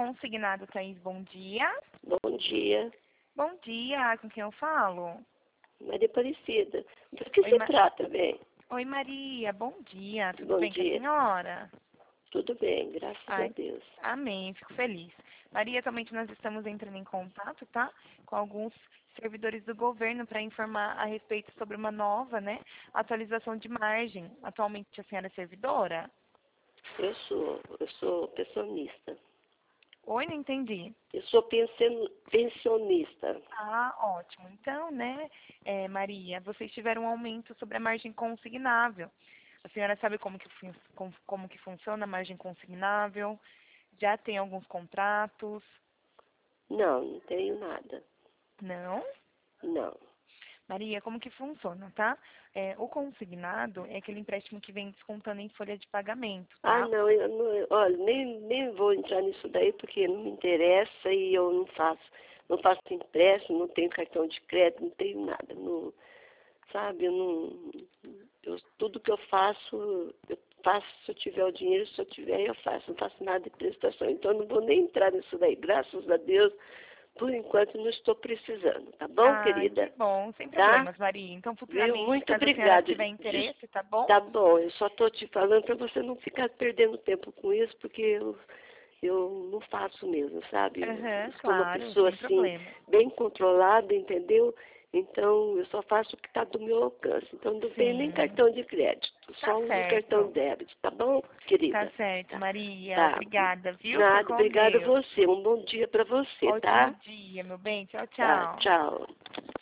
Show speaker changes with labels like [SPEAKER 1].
[SPEAKER 1] Consignado, Thaís, bom dia.
[SPEAKER 2] Bom dia,
[SPEAKER 1] Bom dia, com quem eu falo?
[SPEAKER 2] Maria Aparecida. Do que
[SPEAKER 1] Oi,
[SPEAKER 2] se trata, bem?
[SPEAKER 1] Oi, Maria, bom dia. Tudo
[SPEAKER 2] Bom
[SPEAKER 1] bem com a
[SPEAKER 2] dia.
[SPEAKER 1] senhora?
[SPEAKER 2] Tudo bem, graças a
[SPEAKER 1] Ai,
[SPEAKER 2] Deus.
[SPEAKER 1] amém, fico feliz. Maria, atualmente nós estamos entrando em contato, tá? Com alguns servidores do governo para informar a respeito sobre uma nova, né, atualização de margem. Atualmente a senhora é servidora?
[SPEAKER 2] Eu sou pensionista.
[SPEAKER 1] Oi, não entendi.
[SPEAKER 2] Eu sou pensionista.
[SPEAKER 1] Ah, ótimo. Então, né, Maria, vocês tiveram um aumento sobre a margem consignável. A senhora sabe como que funciona a margem consignável? Já tem alguns contratos?
[SPEAKER 2] Não tenho nada.
[SPEAKER 1] Não?
[SPEAKER 2] Não.
[SPEAKER 1] Maria, como que funciona, tá? O consignado é aquele empréstimo que vem descontando em folha de pagamento,
[SPEAKER 2] Ah,
[SPEAKER 1] tá?
[SPEAKER 2] não, olha, nem vou entrar nisso daí porque não me interessa e eu não faço empréstimo, não tenho cartão de crédito, não tenho nada. Não, sabe, tudo que eu faço se eu tiver o dinheiro, se eu tiver, eu faço. Não faço nada de prestação. Então, eu não vou nem entrar nisso daí. Graças a Deus, por enquanto, não estou precisando. Tá bom,
[SPEAKER 1] Ah, que
[SPEAKER 2] querida?
[SPEAKER 1] bom, sem
[SPEAKER 2] Tá?
[SPEAKER 1] problemas, Maria. Então,
[SPEAKER 2] Viu?
[SPEAKER 1] futuramente,
[SPEAKER 2] Muito
[SPEAKER 1] caso a senhora
[SPEAKER 2] obrigada.
[SPEAKER 1] tiver interesse, tá bom?
[SPEAKER 2] Tá bom, eu só estou te falando para você não ficar perdendo tempo com isso, porque eu não faço mesmo, sabe? Eu
[SPEAKER 1] Aham,
[SPEAKER 2] sou uma
[SPEAKER 1] claro,
[SPEAKER 2] pessoa,
[SPEAKER 1] sem
[SPEAKER 2] assim,
[SPEAKER 1] problema.
[SPEAKER 2] bem controlada, entendeu? Então, eu só faço o que está do meu alcance. Então, não tenho nem
[SPEAKER 1] Sim,
[SPEAKER 2] cartão de crédito,
[SPEAKER 1] tá
[SPEAKER 2] só uso o cartão
[SPEAKER 1] certo.
[SPEAKER 2] de débito, tá bom,
[SPEAKER 1] Tá
[SPEAKER 2] querida?
[SPEAKER 1] certo,
[SPEAKER 2] Tá.
[SPEAKER 1] Maria.
[SPEAKER 2] Tá.
[SPEAKER 1] Obrigada, viu? Fica
[SPEAKER 2] Nada,
[SPEAKER 1] com
[SPEAKER 2] obrigada a
[SPEAKER 1] Deus.
[SPEAKER 2] você. Um bom dia para você,
[SPEAKER 1] Ótimo
[SPEAKER 2] tá?
[SPEAKER 1] dia, meu bem. Tchau,
[SPEAKER 2] Tá,
[SPEAKER 1] tchau.
[SPEAKER 2] tchau.